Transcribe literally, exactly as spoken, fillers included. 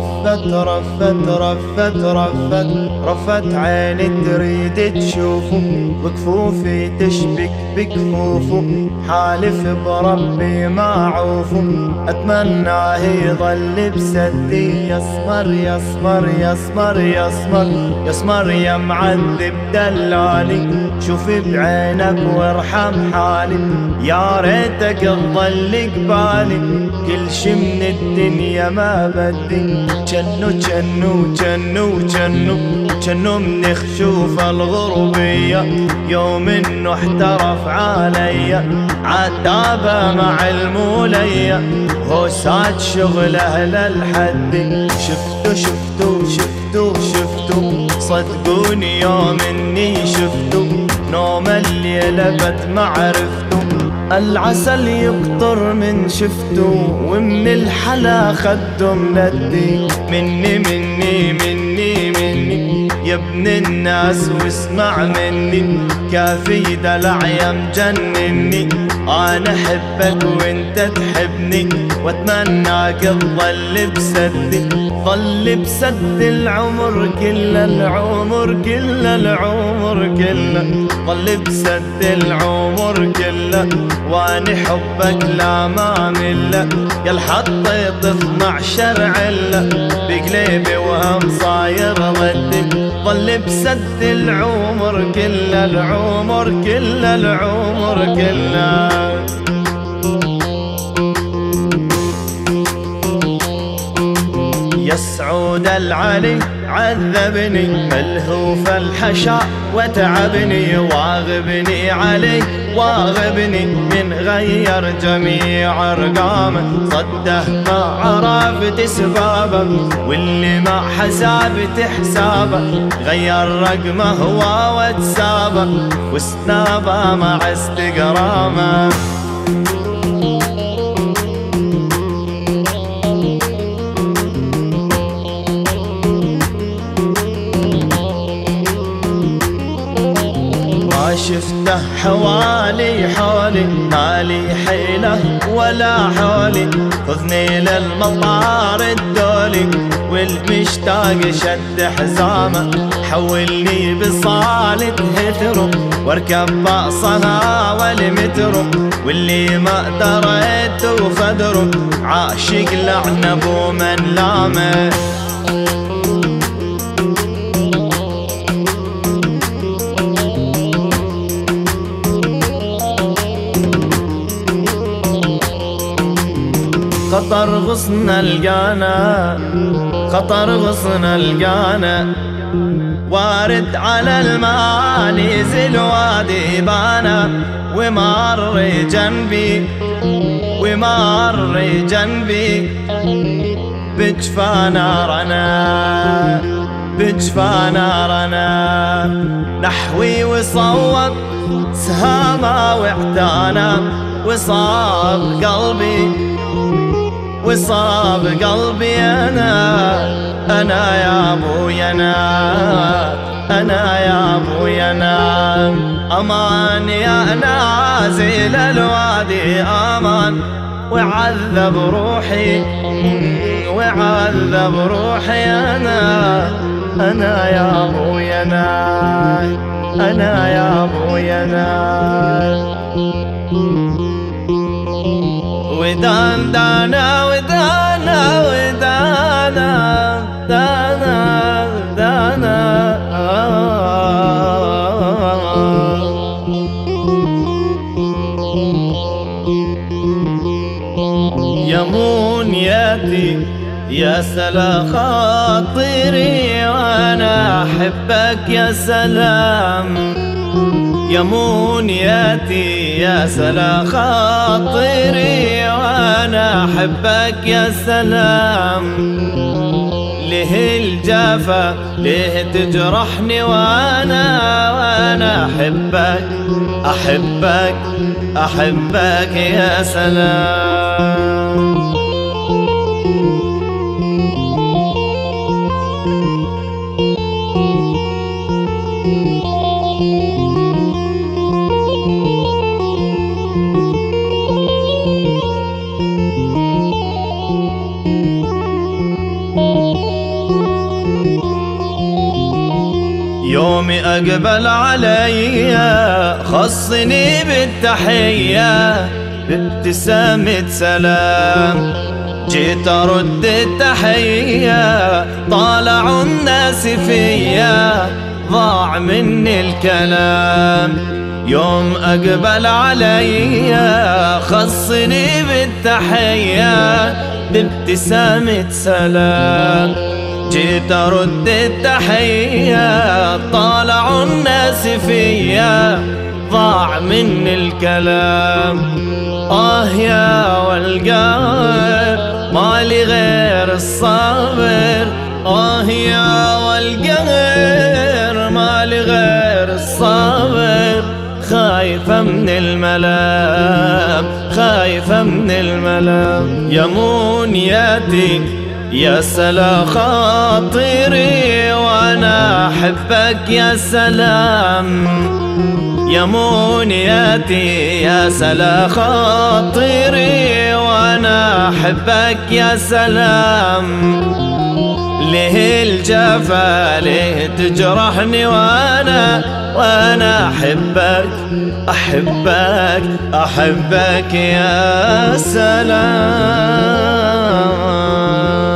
رفت رفت رفت رفت رفت عيني تريد تشوفه، وكفوفي تشبك بكفوفه، حالف بربي ما عوفه، اتمناه يظل بسدي. يسمر يسمر يسمر يسمر يسمر يا معذب دلالي، شوف بعينك وارحم حالي، يا ريتك تظل قبالي، كل شي من الدنيا ما بدي. جنو جنو جنو جنو جنو من خشوف الغربية، يوم انه احترف عليا عتابة مع المولية، هو ساد شغله للحد. شفتو شفتو شفتو شفتو صدقوني يوم اني شفتو، نوم الليلة بت معرفتو، العسل يقطر من شفتو، ومن الحلا خده مندي. مني مني مني مني يا ابن الناس واسمع مني، كافي دلع يا مجنني، انا احبك وانت تحبني، واتمناك تظل بسدي، ظل بسد العمر كله، العمر كله العمر كله، ظل بسد العمر كله، واني حبك لا ما مله، يا الحطيت اثنعشر عله، بقلبي وهم صاير ضدي، ظل بسد العمر كله، العمر كله العمر كله. يا سعود العلي عذبني ملهوف الحشا وتعبني، واغبني عليه واغبني، من غير جميع ارقامه، صده ما عرفت اسبابه، واللي ما حسابت حسابه، غير رقمه هو واتسابه، وسنابه مع استقرامه. شفته حوالي حولي، مالي حيله ولا حولي، خذني للمطار الدولي، والمشتاق شد حزامه، حولني بصالة هثرو، واركب باصها والمترو، واللي ما دريت وفدرو، عاشق لعن ابو من لامه. خطر غصن القانا، خطر غصن القانا، وارد على الماء نزل وادي بانا، ومر جنبي ومر جنبي، بجفا نارنا بجفا نارنا، نحوي وصوب سهامة واعتانا، وصاب قلبي وصاب قلبي أنا أنا يا أبوي أنا أنا يا أبوي أنا، أمان يا نازل الوادي أمان، وعذب روحي وعذب روحي أنا أنا يا أبوي أنا أنا يا أبوي أنا. ودان دانا ودانا ودانا دانا دانا يا منيتي يا سلا خاطري، وانا احبك يا سلام، يا منيتي يا سلا خاطري، وانا احبك يا سلام، ليه الجافة ليه تجرحني، وانا وانا احبك احبك احبك يا سلام. Thank you. يومي أقبل عليا خصني بالتحية بابتسامة سلام. جيت أرد التحية طالعوا الناس فيا ضاع مني الكلام. يوم أقبل عليا خصني بالتحية بابتسامة سلام. جيت أرد التحية طالعوا الناس فيا ضاع مني الكلام. آه يا والقهر مالي غير الصبر. آه يا والقهر مالي غير الصبر. خايفة من الملام خايفة من الملام. يا منياتي يا سلا خاطري وانا احبك يا سلام. يا منياتي يا سلا خاطري وانا احبك يا سلام. ليه الجفا ليه تجرحني وانا وانا احبك احبك احبك يا سلام.